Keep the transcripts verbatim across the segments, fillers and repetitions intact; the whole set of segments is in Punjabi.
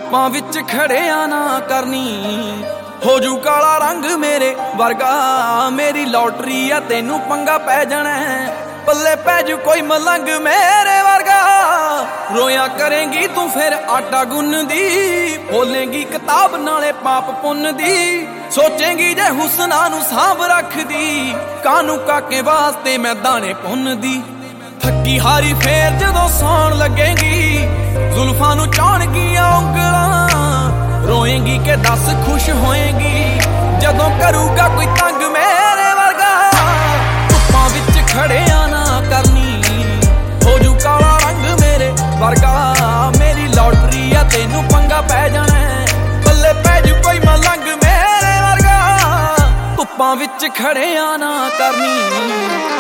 ਧੁੱਪਾਂ ਵਿੱਚ ਖੜਿਆ ਨਾ ਕਰਨੀ, ਹੋ ਜੂ ਕਾਲਾ ਰੰਗ ਮੇਰੇ ਵਰਗਾ। ਮੇਰੀ ਲੋਟਰੀ ਆ ਤੈਨੂੰ ਪੰਗਾ ਪੈ ਜਾਣਾ, ਪੱਲੇ ਪੈ ਜੂ ਕੋਈ ਮਲੰਗ ਮੇਰੇ ਵਰਗਾ। ਰੋਇਆ ਕਰੇਂਗੀ ਤੂੰ ਫਿਰ ਆਟਾ ਗੁੰਨਦੀ, ਬੋਲੇਂਗੀ ਕਿਤਾਬ ਨਾਲੇ ਪਾਪ ਪੁੰਨ ਦੀ। ਸੋਚੇਂਗੀ ਜੇ ਹੁਸਨਾ ਨੂੰ ਸਾਂਭ ਰੱਖਦੀ, ਕਾਨੂੰ ਕਾਕੇ ਵਾਸਤੇ ਮੈਂ ਦਾਣੇ ਪੁੰਨਦੀ। ਥੱਕੀ ਹਾਰੀ ਫੇਰ ਜਦੋਂ ਸੌਣ ਲੱਗੇਗੀ, ਜ਼ੁਲਫਾਂ ਨੂੰ ਚਾਹਣਗੀਆਂ ਉਂਗਲਾਂ। ਰੋਏਂਗੀ ਕਿ ਦੱਸ ਖੁਸ਼ ਹੋਏਂਗੀ ਜਦੋਂ ਕਰੂਗਾ ਕੋਈ ਤੰਗ ਮੇਰੇ ਵਰਗਾ। ਧੁੱਪਾਂ ਵਿੱਚ ਖੜਿਆ ਨਾ ਕਰਨੀ, ਹੋ ਜੂ ਕਾਲਾ ਰੰਗ ਮੇਰੇ ਵਰਗਾ। ਮੇਰੀ ਲੋਟਰੀ ਆ ਤੈਨੂੰ ਪੰਗਾ ਪੈ ਜਾਣਾ, ਪੱਲੇ ਪੈ ਜੂ ਕੋਈ ਮਲੰਗ ਮੇਰੇ ਵਰਗਾ। ਧੁੱਪਾਂ ਵਿੱਚ ਖੜਿਆ ਨਾ ਕਰਨੀ।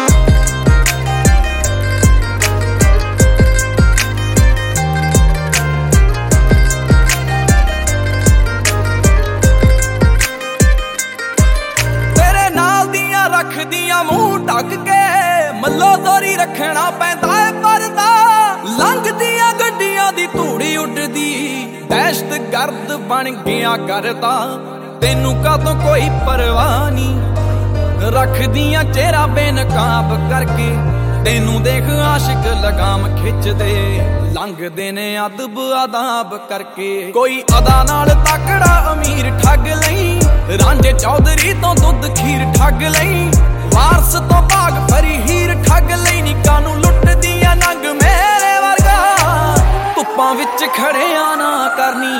ਰੱਖਦੀਆਂ ਮੂੰਹ ਢੱਕ ਕੇ, ਮੱਲੋ ਦੋਰੀ ਰੱਖਣਾ ਪੈਂਦਾ ਏ ਪਰਦਾ। ਲੰਘਦੀਆਂ ਗੱਡੀਆਂ ਦੀ ਧੂੜੀ ਉੱਡਦੀ, ਦਹਿਸ਼ਤ ਗਰਦ ਬਣ ਗਿਆ ਕਰਦਾ। ਤੈਨੂੰ ਕਾਹਤੋਂ ਕੋਈ ਪਰਵਾਹ ਨਹੀਂ, ਰੱਖਦੀਆਂ ਚਿਹਰਾ ਬੇਨਕਾਬ ਕਰਕੇ। ਤੈਨੂੰ ਦੇਖ ਆਸ਼ਿਕ ਲਗਾਮ ਖਿੱਚਦੇ, ਲੰਘਦੇ ਨੇ ਅਦਬ ਆਦਾਬ ਕਰਕੇ। ਕੋਈ ਅਦਾ ਨਾਲ ਤਕੜਾ ਅਮੀਰ ਠੱਗ ਲਈ, ਰਾਂਝੇ ਚੌਧਰੀ ਤੋਂ ਦੁੱਧ ਖੀਰ ਠੱਗ ਲਈ। ਵਾਰਸ ਤੋਂ ਭਾਗ ਭਰੀ ਹੀਰ ਠੱਗ ਲਈ, ਨਿੱਕਾ ਨੂੰ ਲੁੱਟਦੀਆਂ ਨੰਗ ਮੇਰੇ ਵਰਗਾ। ਧੁੱਪਾਂ ਵਿੱਚ ਖੜਿਆ ਨਾ ਕਰਨੀ।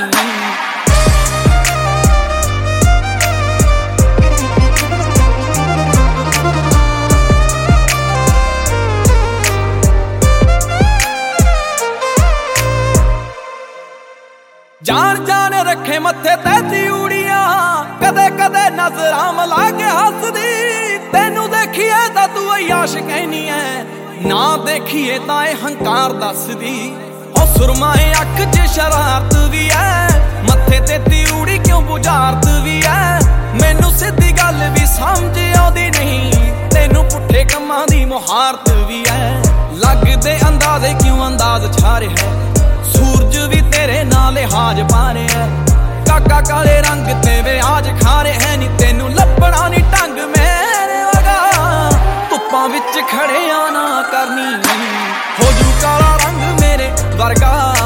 ਜਾਣ ਜਾਣ ਰੱਖੇ ਮੱਥੇ ਤੇ ਤਿਊੜੀਆਂ, ਕਦੇ ਕਦੇ ਨਜ਼ਰਾਂ ਮਿਲਾ ਕੇ ਹੱਸਦੀ। ਤੈਨੂੰ ਦੇਖੀਏ ਤਾਂ ਤੂੰ ਅਯਾਸ਼ ਕਹਿਨੀ ਐ, ਨਾ ਦੇਖੀਏ ਤਾਂ ਇਹ ਹੰਕਾਰ ਦੱਸਦੀ। ਉਹ ਸੁਰਮਾਏ ਅੱਖ 'ਚ ਸ਼ਰਾਰਤ ਵੀ ਐ, ਮੱਥੇ ਤੇ ਤਿਊੜੀ ਕਿਉਂ ਬੁਝਾਰਤ ਵੀ ਐ। ਮੈਨੂੰ ਸਿੱਧੀ ਗੱਲ ਵੀ ਸਮਝ ਆਉਂਦੀ ਨਹੀਂ, ਤੈਨੂੰ ਪੁੱਠੇ ਕੰਮਾਂ ਦੀ ਮੁਹਾਰਤ ਵੀ ਐ। ਲੱਗਦੇ ਅੰਦਾਜ਼ੇ ਕਿਉਂ ਅੰਦਾਜ਼ ਛਾ ਰਿਹਾ, ਸੂਰਜ ਵੀ ਤੇਰੇ ਨਾਲ ਲਿਹਾਜ਼ ਪਾ ਰਿਹਾ। ਕਾਕਾ ਕਾਲੇ ਰੰਗ ਤੇ ਵਿਆਜ ਖਾ ਰਿਹਾ, ਨੀ ਤੈਨੂੰ ਲੱਭਣਾ ਨੀ ਢੰਗ ਮੇਰੇ ਵਰਗਾ। ਧੁੱਪਾਂ ਵਿੱਚ ਖੜਿਆ ਨਾ ਕਰਨੀ, ਹੋ ਜੂ ਕਾਲਾ ਰੰਗ ਮੇਰੇ ਵਰਗਾ।